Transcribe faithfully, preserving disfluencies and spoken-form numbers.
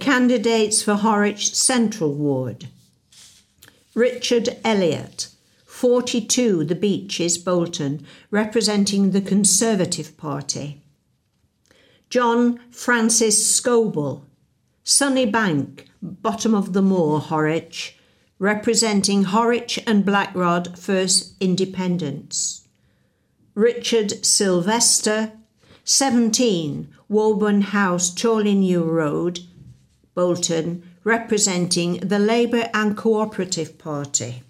Candidates for Horwich Central Ward: Richard Elliott, forty-two The Beeches, Bolton, representing the Conservative Party. John Francis Scoble, Sunnybank, Bottom of the Moor, Horwich, representing Horwich and Blackrod First Independents. Richard Sylvester, seventeen Woburn House, Chorley New Road, Bolton, representing the Labour and Cooperative Party.